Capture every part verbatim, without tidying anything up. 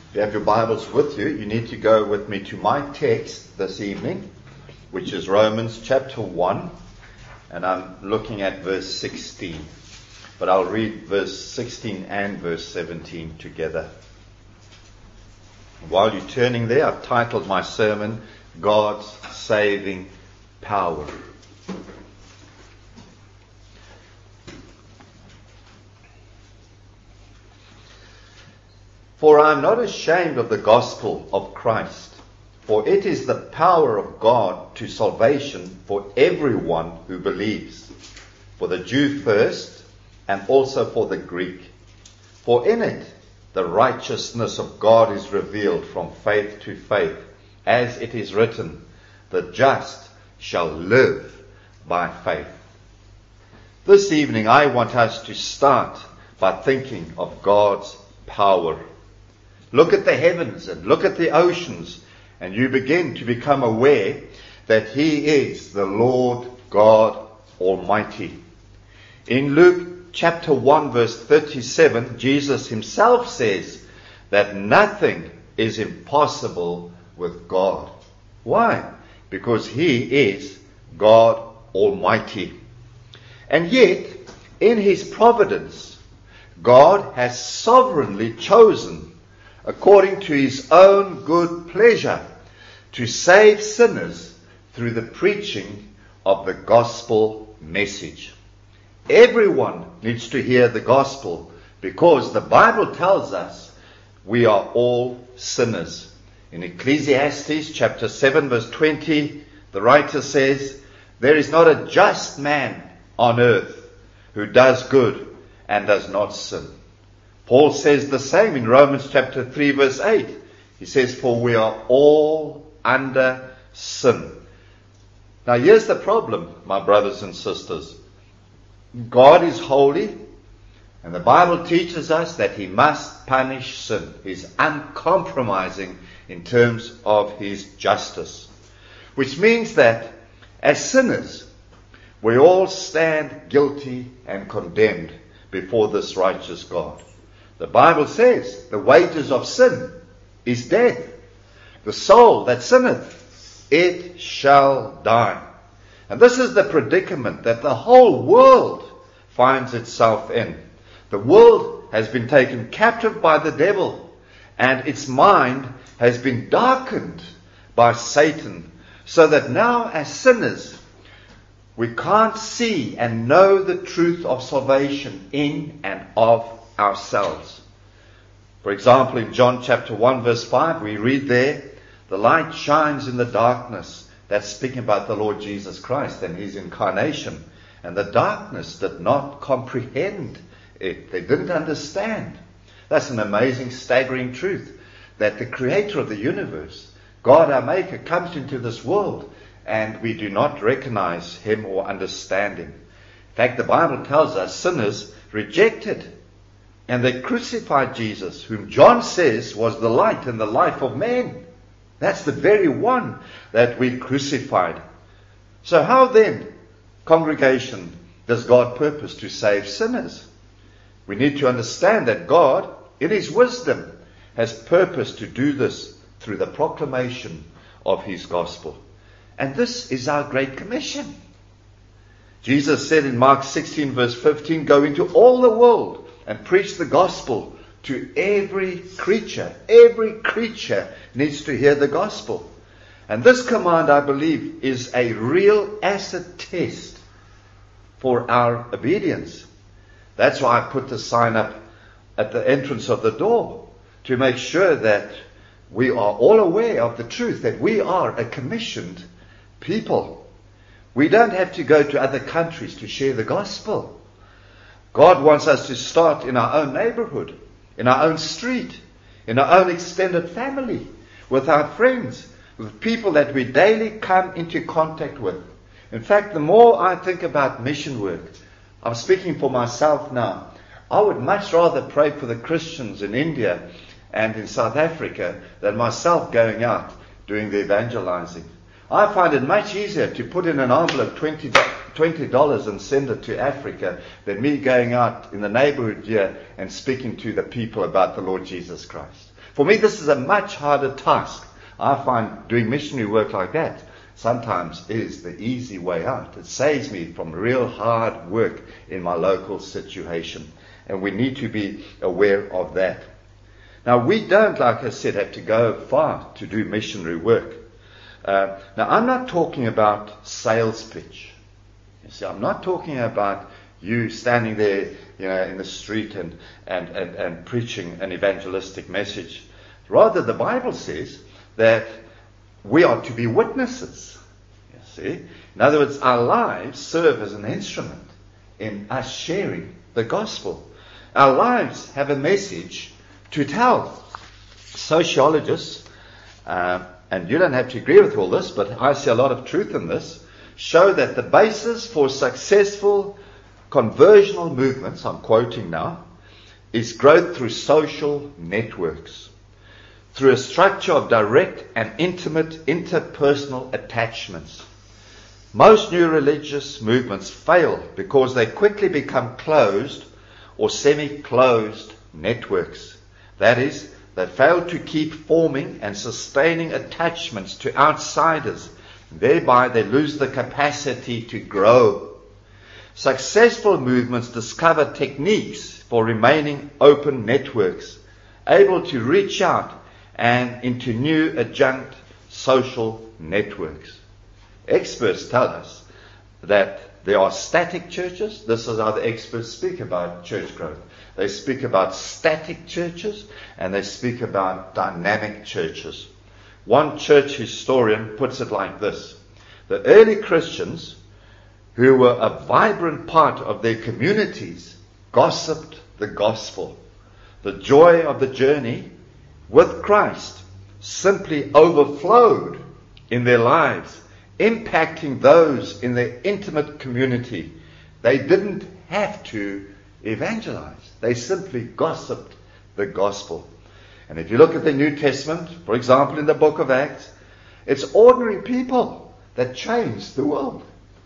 If you have your Bibles with you, you need to go with me to my text this evening, which is Romans chapter one, and I'm looking at verse sixteen. But I'll read verse sixteen and verse seventeen together. While you're turning there, I've titled my sermon, God's Saving Power. For I am not ashamed of the gospel of Christ, for it is the power of God to salvation for everyone who believes, for the Jew first, and also for the Greek. For in it the righteousness of God is revealed from faith to faith, as it is written, the just shall live by faith. This evening I want us to start by thinking of God's power. Look at the heavens and look at the oceans, and you begin to become aware that He is the Lord God Almighty. In Luke chapter one verse thirty-seven, Jesus Himself says that nothing is impossible with God. Why? Because He is God Almighty. And yet, in His providence, God has sovereignly chosen, according to His own good pleasure, to save sinners through the preaching of the gospel message. Everyone needs to hear the gospel, because the Bible tells us we are all sinners. In Ecclesiastes chapter seven verse twenty, the writer says, there is not a just man on earth who does good and does not sin. Paul says the same in Romans chapter three verse eight. He says, for we are all under sin. Now here's the problem, my brothers and sisters. God is holy, and the Bible teaches us that He must punish sin. He's uncompromising in terms of His justice. Which means that as sinners, we all stand guilty and condemned before this righteous God. The Bible says the wages of sin is death. The soul that sinneth, it shall die. And this is the predicament that the whole world finds itself in. The world has been taken captive by the devil, and its mind has been darkened by Satan, so that now as sinners, we can't see and know the truth of salvation in and of ourselves. For example, in John chapter one verse five, we read there, the light shines in the darkness. That's speaking about the Lord Jesus Christ and His incarnation. And the darkness did not comprehend it. They didn't understand. That's an amazing, staggering truth, that the Creator of the universe, God our Maker, comes into this world and we do not recognize Him or understand Him. In fact, the Bible tells us sinners rejected and they crucified Jesus, whom John says was the light and the life of man. That's the very one that we crucified. So how then, congregation, does God purpose to save sinners? We need to understand that God, in His wisdom, has purposed to do this through the proclamation of His gospel. And this is our Great Commission. Jesus said in Mark sixteen verse fifteen, go into all the world and preach the gospel to every creature. Every creature needs to hear the gospel. And this command, I believe, is a real acid test for our obedience. That's why I put the sign up at the entrance of the door, to make sure that we are all aware of the truth, that we are a commissioned people. We don't have to go to other countries to share the gospel. God wants us to start in our own neighborhood, in our own street, in our own extended family, with our friends, with people that we daily come into contact with. In fact, the more I think about mission work, I'm speaking for myself now, I would much rather pray for the Christians in India and in South Africa than myself going out doing the evangelizing. I find it much easier to put in an envelope twenty dollars and send it to Africa than me going out in the neighborhood here and speaking to the people about the Lord Jesus Christ. For me, this is a much harder task. I find doing missionary work like that sometimes is the easy way out. It saves me from real hard work in my local situation. And we need to be aware of that. Now, we don't, like I said, have to go far to do missionary work. Uh, now, I'm not talking about sales pitch. You see, I'm not talking about you standing there, you know, in the street and, and, and, and preaching an evangelistic message. Rather, the Bible says that we are to be witnesses. You see? In other words, our lives serve as an instrument in us sharing the gospel. Our lives have a message to tell. Sociologists, uh, and you don't have to agree with all this, but I see a lot of truth in this, show that the basis for successful conversional movements, I'm quoting now, is growth through social networks, through a structure of direct and intimate interpersonal attachments. Most new religious movements fail because they quickly become closed or semi-closed networks. That is, they fail to keep forming and sustaining attachments to outsiders. Thereby they lose the capacity to grow. Successful movements discover techniques for remaining open networks, able to reach out and into new adjunct social networks. Experts tell us that there are static churches. This is how the experts speak about church growth. They speak about static churches and they speak about dynamic churches. One church historian puts it like this: the early Christians, who were a vibrant part of their communities, gossiped the gospel. The joy of the journey with Christ simply overflowed in their lives, impacting those in their intimate community. They didn't have to evangelize. They simply gossiped the gospel. And if you look at the New Testament, for example, in the book of Acts, it's ordinary people that changed the world.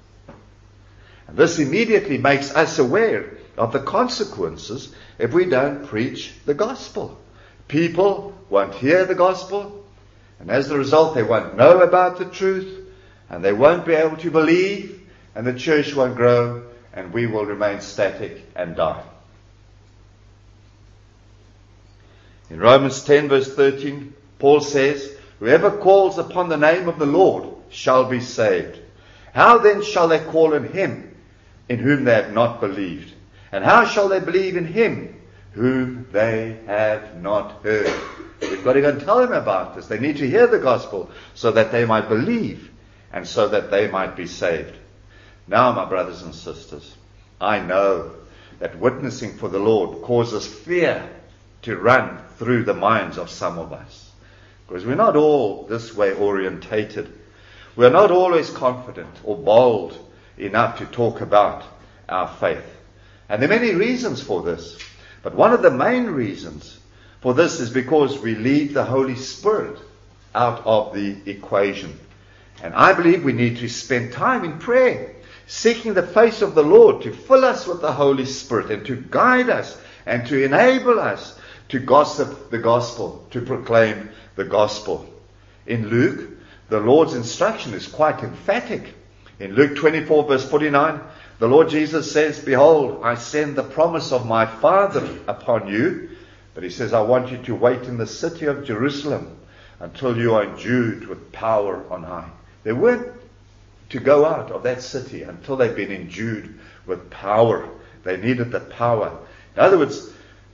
And this immediately makes us aware of the consequences if we don't preach the gospel. People won't hear the gospel, and as a result they won't know about the truth, and they won't be able to believe, and the church won't grow, and we will remain static and die. In Romans ten verse thirteen, Paul says, "Whoever calls upon the name of the Lord shall be saved. How then shall they call on him in whom they have not believed? And how shall they believe in him whom they have not heard?" We've got to go and tell them about this. They need to hear the gospel so that they might believe and so that they might be saved. Now, my brothers and sisters, I know that witnessing for the Lord causes fear to run through the minds of some of us, because we're not all this way orientated. We're not always confident or bold enough to talk about our faith. And there are many reasons for this. But one of the main reasons for this is because we leave the Holy Spirit out of the equation. And I believe we need to spend time in prayer, seeking the face of the Lord to fill us with the Holy Spirit and to guide us and to enable us to gossip the gospel, to proclaim the gospel. In Luke, the Lord's instruction is quite emphatic. In Luke twenty-four verse forty-nine, the Lord Jesus says, "Behold, I send the promise of my Father upon you." But he says, "I want you to wait in the city of Jerusalem until you are endued with power on high." They weren't to go out of that city until they've been endued with power. They needed the power. In other words,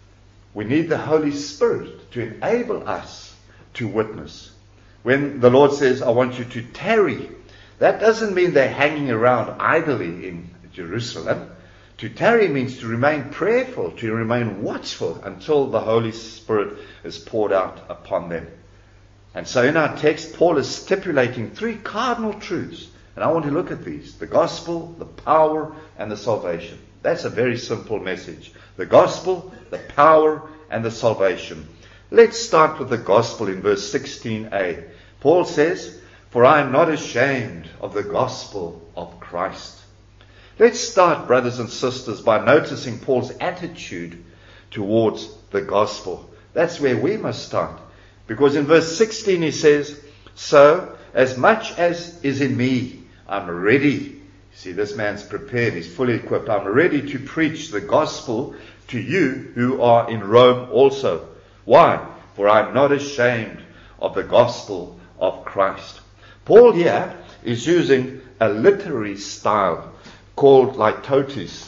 we need the Holy Spirit to enable us to witness. When the Lord says, "I want you to tarry," that doesn't mean they're hanging around idly in Jerusalem. To tarry means to remain prayerful, to remain watchful until the Holy Spirit is poured out upon them. And so in our text, Paul is stipulating three cardinal truths. And I want to look at these: the gospel, the power, and the salvation. That's a very simple message. The gospel, the power, and the salvation. Let's start with the gospel in verse sixteen a. Paul says, "For I am not ashamed of the gospel of Christ." Let's start, brothers and sisters, by noticing Paul's attitude towards the gospel. That's where we must start. Because in verse sixteen he says, so, as much as is in me, I'm ready. See, this man's prepared. He's fully equipped. I'm ready to preach the gospel to you who are in Rome also. Why? For I'm not ashamed of the gospel of Christ. Paul here is using a literary style called litotes.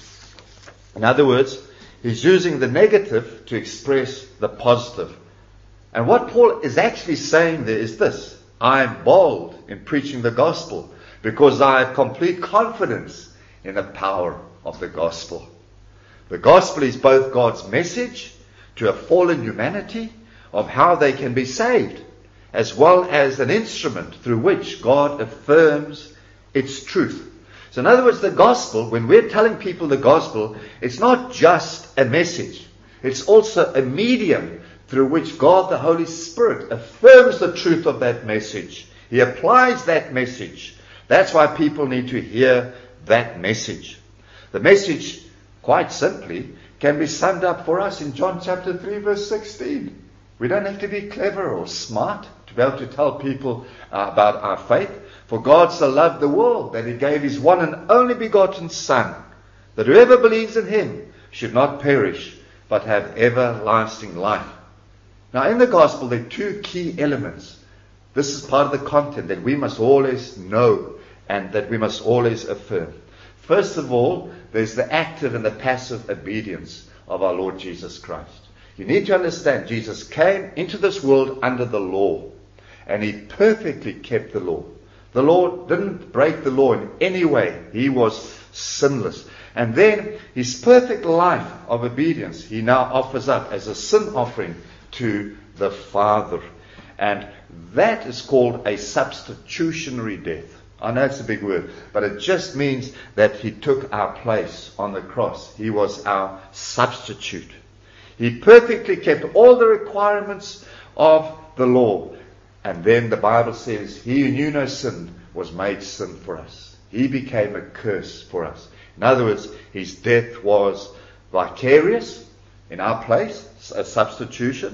In other words, he's using the negative to express the positive. And what Paul is actually saying there is this: I'm bold in preaching the gospel because I have complete confidence in the power of the gospel. The gospel is both God's message to a fallen humanity of how they can be saved, as well as an instrument through which God affirms its truth. So in other words, the gospel, when we're telling people the gospel, it's not just a message. It's also a medium through which God, the Holy Spirit, affirms the truth of that message. He applies that message. That's why people need to hear that message. The message, quite simply, can be summed up for us in John chapter three, verse sixteen. We don't have to be clever or smart to be able to tell people uh, about our faith. For God so loved the world that He gave His one and only begotten Son, that whoever believes in Him should not perish, but have everlasting life. Now in the gospel there are two key elements. This is part of the content that we must always know and that we must always affirm. First of all, there's the active and the passive obedience of our Lord Jesus Christ. You need to understand, Jesus came into this world under the law, and He perfectly kept the law. The Lord didn't break the law in any way. He was sinless. And then His perfect life of obedience, He now offers up as a sin offering to the Father. And that is called a substitutionary death. I know it's a big word, but it just means that He took our place on the cross. He was our substitute. He perfectly kept all the requirements of the law. And then the Bible says, He who knew no sin was made sin for us. He became a curse for us. In other words, His death was vicarious in our place, a substitution.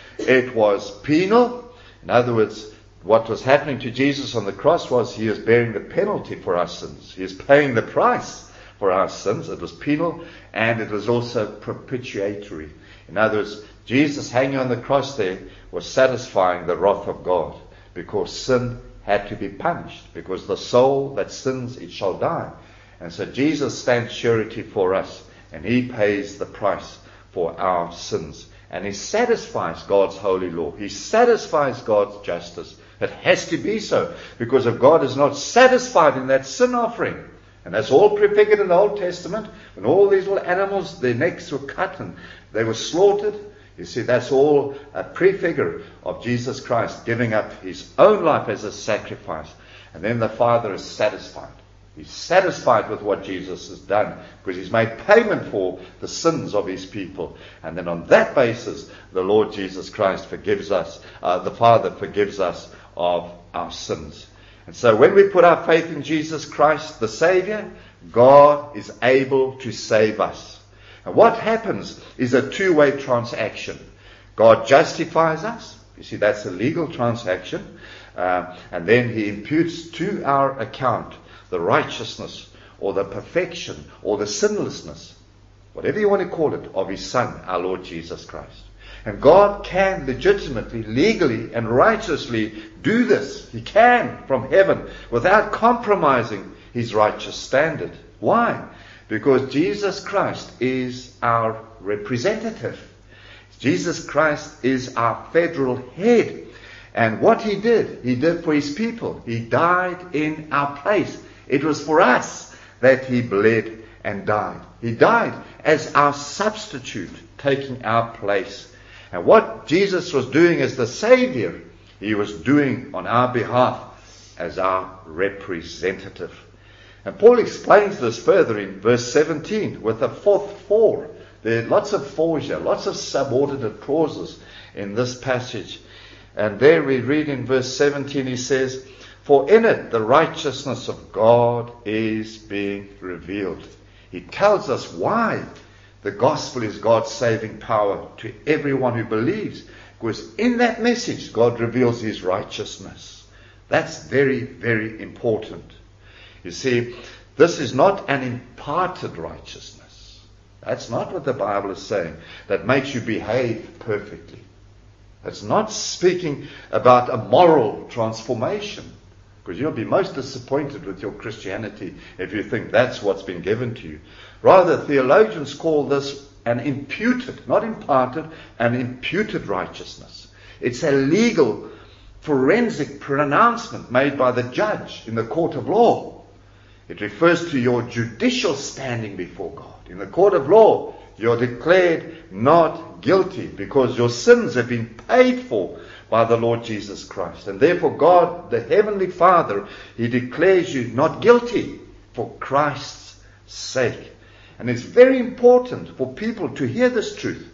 It was penal. In other words, what was happening to Jesus on the cross was He was bearing the penalty for our sins. He was paying the price for our sins. It was penal, and it was also propitiatory. In other words, Jesus hanging on the cross there was satisfying the wrath of God, because sin had to be punished, because the soul that sins, it shall die. And so Jesus stands surety for us, and He pays the price for our sins. And He satisfies God's holy law. He satisfies God's justice. It has to be so, because if God is not satisfied in that sin offering, and that's all prefigured in the Old Testament, when all these little animals, their necks were cut and they were slaughtered, you see, that's all a prefigure of Jesus Christ giving up His own life as a sacrifice. And then the Father is satisfied. He's satisfied with what Jesus has done, because He's made payment for the sins of His people. And then on that basis, the Lord Jesus Christ forgives us, uh, the Father forgives us of our sins. And so when we put our faith in Jesus Christ, the Savior, God is able to save us. And what happens is a two-way transaction. God justifies us. You see, that's a legal transaction. Uh, and then He imputes to our account the righteousness or the perfection or the sinlessness, whatever you want to call it, of His Son, our Lord Jesus Christ. And God can legitimately, legally, and righteously do this. He can from heaven without compromising His righteous standard. Why? Because Jesus Christ is our representative. Jesus Christ is our federal head. And what He did, He did for His people. He died in our place. It was for us that He bled and died. He died as our substitute, taking our place. And what Jesus was doing as the Savior, He was doing on our behalf as our representative. And Paul explains this further in verse seventeen with a fourth for. There are lots of fors here, lots of subordinate clauses in this passage. And there we read in verse seventeen, he says, for in it the righteousness of God is being revealed. He tells us why the gospel is God's saving power to everyone who believes. Because in that message, God reveals His righteousness. That's very, very important. You see, this is not an imparted righteousness. That's not what the Bible is saying, that makes you behave perfectly. It's not speaking about a moral transformation. Because you'll be most disappointed with your Christianity if you think that's what's been given to you. Rather, theologians call this an imputed, not imparted, an imputed righteousness. It's a legal, forensic pronouncement made by the judge in the court of law. It refers to your judicial standing before God. In the court of law, you're declared not guilty because your sins have been paid for by the Lord Jesus Christ. And therefore God, the Heavenly Father, He declares you not guilty for Christ's sake. And it's very important for people to hear this truth.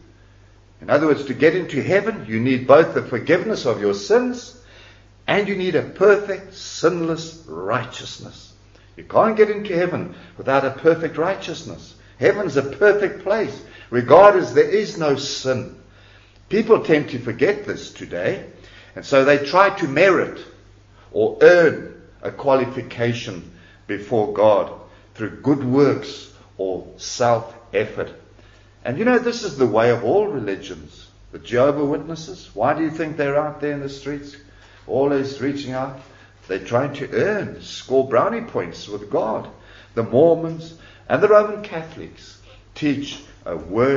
In other words, to get into heaven, you need both the forgiveness of your sins and you need a perfect, sinless righteousness. You can't get into heaven without a perfect righteousness. Heaven's a perfect place, regardless, there is no sin. People tend to forget this today, and so they try to merit or earn a qualification before God through good works or self-effort. And you know, this is the way of all religions. The Jehovah's Witnesses, why do you think they're out there in the streets, always reaching out? They're trying to earn, score brownie points with God. The Mormons and the Roman Catholics teach a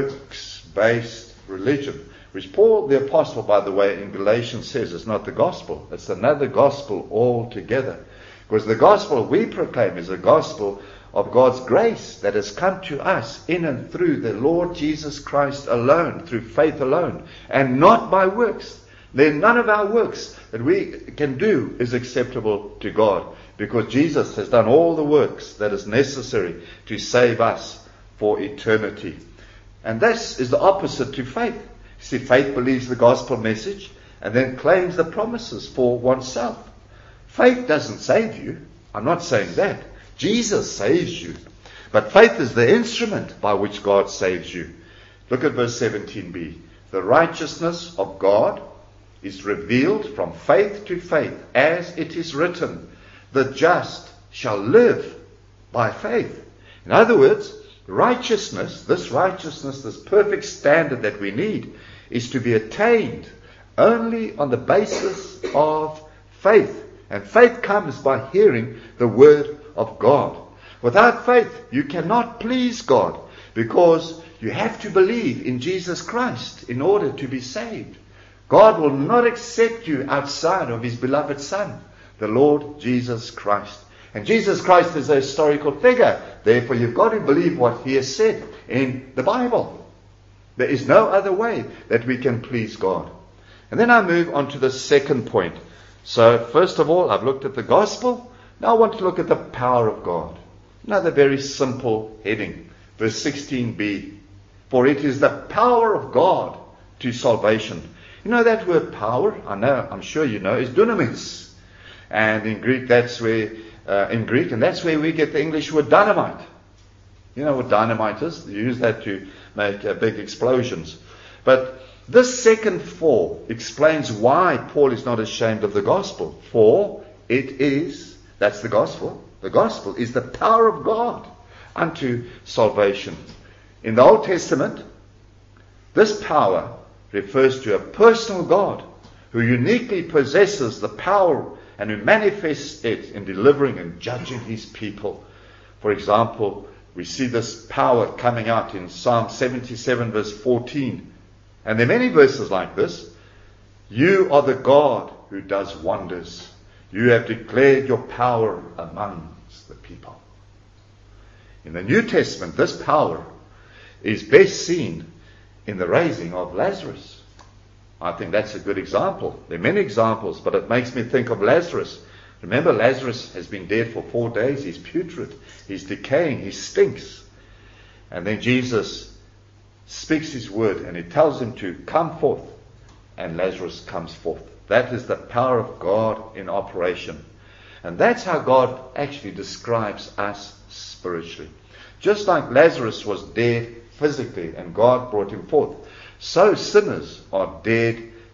works-based religion, which Paul the Apostle, by the way, in Galatians says is not the gospel. It's another gospel altogether. Because the gospel we proclaim is a gospel of God's grace that has come to us in and through the Lord Jesus Christ alone, through faith alone, and not by works. Then none of our works that we can do is acceptable to God, because Jesus has done all the works that is necessary to save us for eternity. And this is the opposite to faith. See, faith believes the gospel message and then claims the promises for oneself. Faith doesn't save you. I'm not saying that. Jesus saves you. But faith is the instrument by which God saves you. Look at verse seventeen b. The righteousness of God is revealed from faith to faith, as it is written, the just shall live by faith. In other words, righteousness, this righteousness, this perfect standard that we need, is to be attained only on the basis of faith. And faith comes by hearing the word of God. Without faith, you cannot please God, because you have to believe in Jesus Christ in order to be saved. God will not accept you outside of His beloved Son, the Lord Jesus Christ. And Jesus Christ is a historical figure. Therefore, you've got to believe what He has said in the Bible. There is no other way that we can please God. And then I move on to the second point. So, first of all, I've looked at the gospel. Now I want to look at the power of God. Another very simple heading. Verse sixteen b. For it is the power of God to salvation. You know that word power? I know, I'm sure you know, is dunamis. And in Greek, that's where, uh, in Greek, and that's where we get the English word dynamite. You know what dynamite is? You use that to make uh, big explosions. But this second for explains why Paul is not ashamed of the gospel. For it is, that's the gospel. The gospel is the power of God unto salvation. In the Old Testament, this power refers to a personal God who uniquely possesses the power and who manifests it in delivering and judging His people. For example, we see this power coming out in Psalm seventy-seven verse fourteen. And there are many verses like this. You are the God who does wonders. You have declared your power amongst the people. In the New Testament, this power is best seen in the raising of Lazarus. I think that's a good example. There are many examples, but it makes me think of Lazarus. Remember, Lazarus has been dead for four days. He's putrid. He's decaying. He stinks. And then Jesus speaks His word and He tells him to come forth, and Lazarus comes forth. That is the power of God in operation. And that's how God actually describes us spiritually. Just like Lazarus was dead physically and God brought him forth, so sinners are dead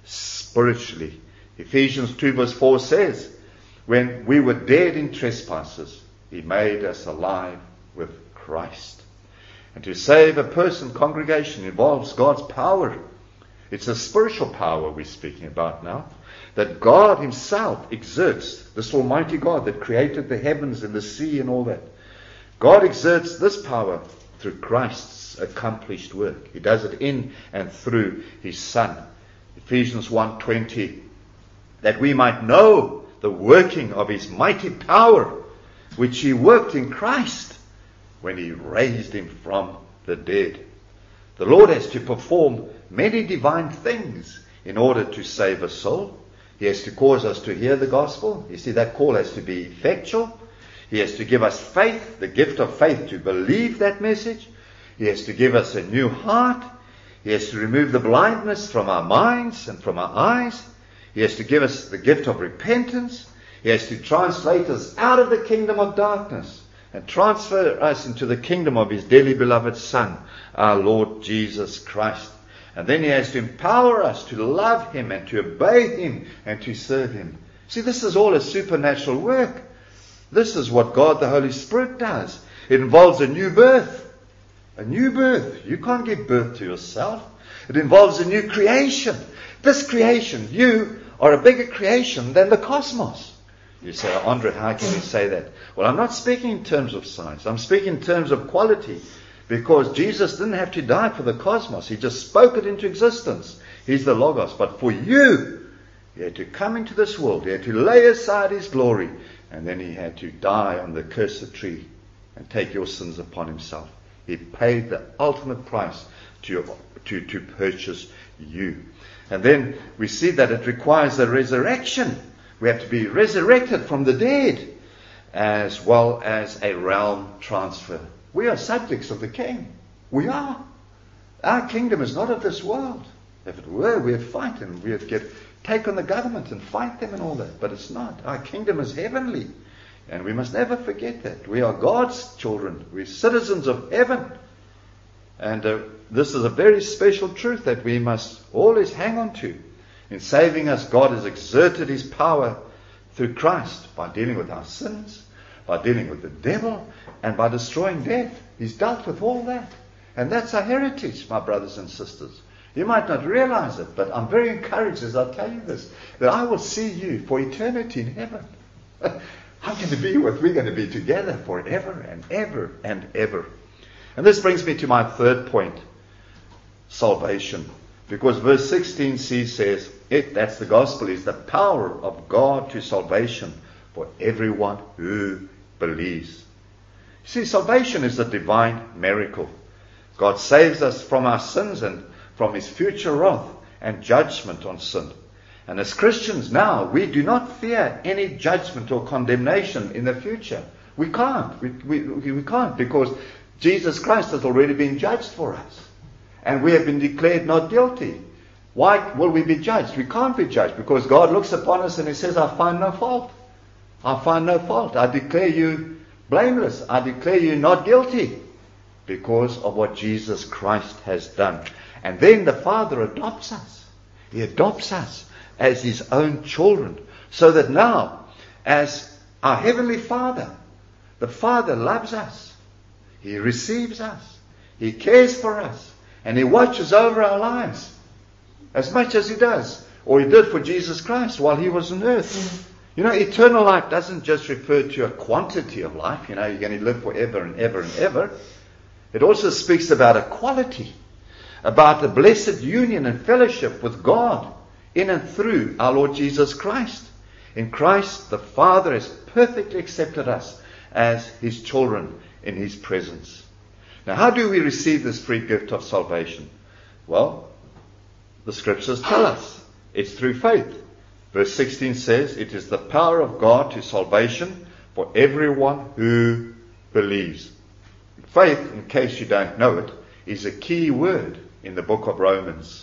spiritually. Ephesians two verse four says, when we were dead in trespasses, He made us alive with Christ. And to save a person, congregation, involves God's power. It's a spiritual power we're speaking about now, that God Himself exerts, this Almighty God that created the heavens and the sea and all that. God exerts this power through Christ's accomplished work. He does it in and through His Son. Ephesians one twenty, that we might know the working of His mighty power, which He worked in Christ when He raised Him from the dead. The Lord has to perform many divine things in order to save a soul. He has to cause us to hear the gospel. You see, that call has to be effectual. He has to give us faith, the gift of faith to believe that message. He has to give us a new heart. He has to remove the blindness from our minds and from our eyes. He has to give us the gift of repentance. He has to translate us out of the kingdom of darkness and transfer us into the kingdom of His dearly beloved Son, our Lord Jesus Christ. And then He has to empower us to love Him and to obey Him and to serve Him. See, this is all a supernatural work. This is what God the Holy Spirit does. It involves a new birth. A new birth. You can't give birth to yourself. It involves a new creation. This creation, you are a bigger creation than the cosmos. You say, Andre, how can you say that? Well, I'm not speaking in terms of size. I'm speaking in terms of quality. Because Jesus didn't have to die for the cosmos. He just spoke it into existence. He's the Logos. But for you, He had to come into this world. He had to lay aside His glory. And then He had to die on the cursed tree and take your sins upon Himself. He paid the ultimate price to, to, to purchase you. And then we see that it requires a resurrection. We have to be resurrected from the dead, as well as a realm transfer. We are subjects of the King. We are. Our kingdom is not of this world. If it were, we'd fight and we'd get take on the government and fight them and all that. But it's not. Our kingdom is heavenly. And we must never forget that. We are God's children. We're citizens of heaven. And uh, this is a very special truth that we must always hang on to. In saving us, God has exerted His power through Christ by dealing with our sins, by dealing with the devil, and by destroying death. He's dealt with all that. And that's our heritage, my brothers and sisters. You might not realize it, but I'm very encouraged as I tell you this, that I will see you for eternity in heaven. I'm going to be with, we're going to be together forever and ever and ever. And this brings me to my third point, salvation. Because verse sixteen c says, it, that's the gospel, is the power of God to salvation for everyone who believes. See, salvation is a divine miracle. God saves us from our sins and from His future wrath and judgment on sin. And as Christians now, we do not fear any judgment or condemnation in the future. We can't. We, we, we can't because Jesus Christ has already been judged for us. And we have been declared not guilty. Why will we be judged? We can't be judged because God looks upon us and He says, I find no fault. I find no fault. I declare you blameless. I declare you not guilty because of what Jesus Christ has done. And then the Father adopts us. He adopts us as His own children. So that now, as our Heavenly Father, the Father loves us. He receives us. He cares for us. And He watches over our lives as much as He does, or He did for Jesus Christ while He was on earth. You know, eternal life doesn't just refer to a quantity of life. You know, you're going to live forever and ever and ever. It also speaks about a quality, about the blessed union and fellowship with God in and through our Lord Jesus Christ. In Christ, the Father has perfectly accepted us as His children in His presence. Now, how do we receive this free gift of salvation? Well, the Scriptures tell us. It's through faith. Verse sixteen says, it is the power of God to salvation for everyone who believes. Faith, in case you don't know it, is a key word in the book of Romans.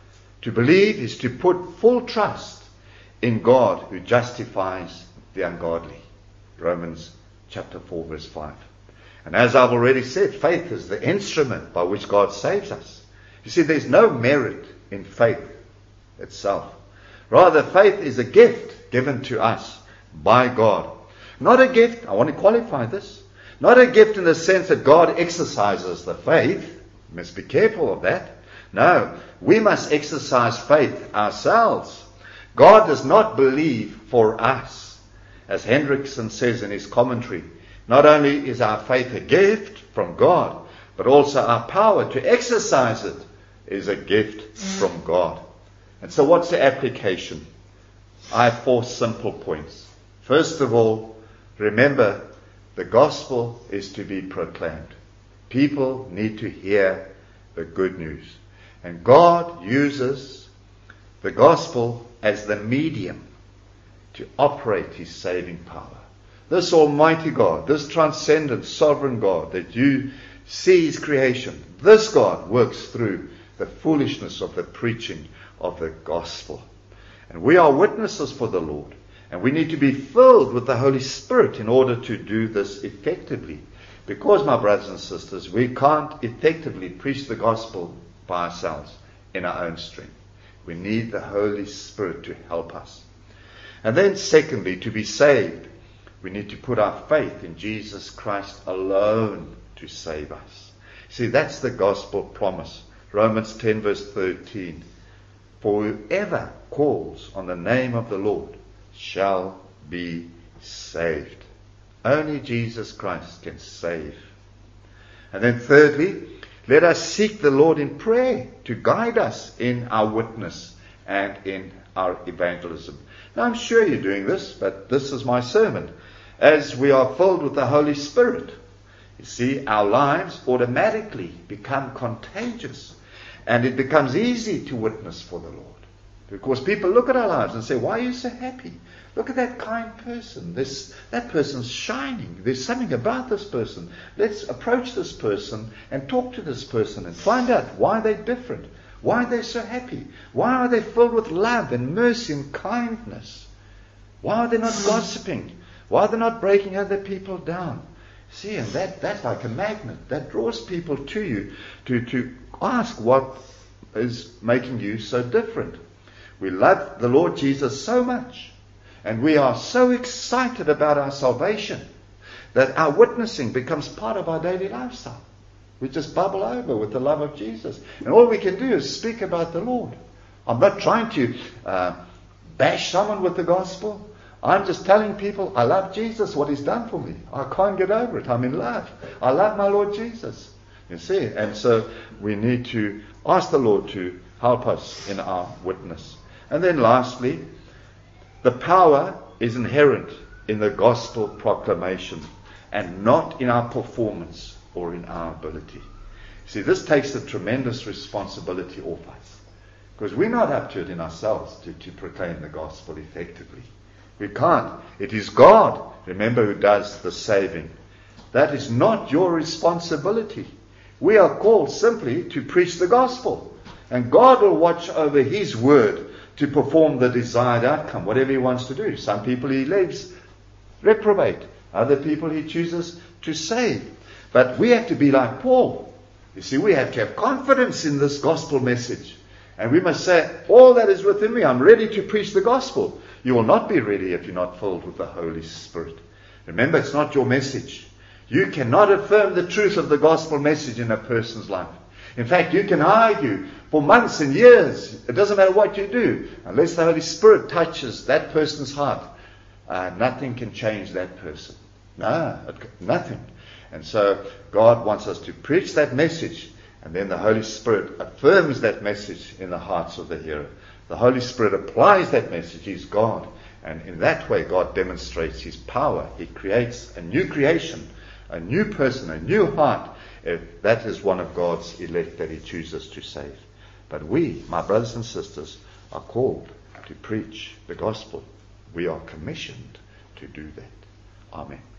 To believe is to put full trust in God who justifies the ungodly. Romans chapter four verse five. And as I've already said, faith is the instrument by which God saves us. You see, there's no merit in faith. itself. Rather, faith is a gift given to us by God. Not a gift, I want to qualify this, not a gift in the sense that God exercises the faith. We must be careful of that. No, we must exercise faith ourselves. God does not believe for us. As Hendrickson says in his commentary, not only is our faith a gift from God, but also our power to exercise it is a gift from God. And so what's the application? I have four simple points. First of all, remember, the gospel is to be proclaimed. People need to hear the good news. And God uses the gospel as the medium to operate His saving power. This almighty God, this transcendent, sovereign God that you see His creation, this God works through the foolishness of the preaching of the gospel. And we are witnesses for the Lord. And we need to be filled with the Holy Spirit in order to do this effectively. Because, my brothers and sisters, we can't effectively preach the gospel by ourselves in our own strength. We need the Holy Spirit to help us. And then secondly, to be saved, we need to put our faith in Jesus Christ alone to save us. See, that's the gospel promise. Romans ten verse thirteen. For whoever calls on the name of the Lord shall be saved. Only Jesus Christ can save. And then thirdly, let us seek the Lord in prayer to guide us in our witness and in our evangelism. Now, I'm sure you're doing this, but this is my sermon. As we are filled with the Holy Spirit, you see, our lives automatically become contagious. And it becomes easy to witness for the Lord. Because people look at our lives and say, why are you so happy? Look at that kind person. This, that person's shining. There's something about this person. Let's approach this person and talk to this person and find out why they're different. Why they're so happy. Why are they filled with love and mercy and kindness? Why are they not gossiping? Why are they not breaking other people down? See, and that, that's like a magnet. That draws people to you to, to ask what is making you so different. We love the Lord Jesus so much, and we are so excited about our salvation that our witnessing becomes part of our daily lifestyle. We just bubble over with the love of Jesus. And all we can do is speak about the Lord. I'm not trying to uh, bash someone with the gospel. I'm just telling people, I love Jesus, what He's done for me. I can't get over it. I'm in love. I love my Lord Jesus. You see? And so we need to ask the Lord to help us in our witness. And then lastly, the power is inherent in the gospel proclamation and not in our performance or in our ability. See, this takes a tremendous responsibility off us. Because we're not up to it in ourselves to, to proclaim the gospel effectively. We can't. It is God, remember, who does the saving. That is not your responsibility. We are called simply to preach the gospel. And God will watch over His word to perform the desired outcome, whatever He wants to do. Some people He leaves reprobate. Other people He chooses to save. But we have to be like Paul. You see, we have to have confidence in this gospel message. And we must say, all that is within me, I'm ready to preach the gospel. You will not be ready if you're not filled with the Holy Spirit. Remember, it's not your message. You cannot affirm the truth of the gospel message in a person's life. In fact, you can argue for months and years. It doesn't matter what you do. Unless the Holy Spirit touches that person's heart, uh, nothing can change that person. No, it, nothing. And so God wants us to preach that message, and then the Holy Spirit affirms that message in the hearts of the hearer. The Holy Spirit applies that message. He's God. And in that way, God demonstrates His power. He creates a new creation, a new person, a new heart. If that is one of God's elect that He chooses to save. But we, my brothers and sisters, are called to preach the gospel. We are commissioned to do that. Amen.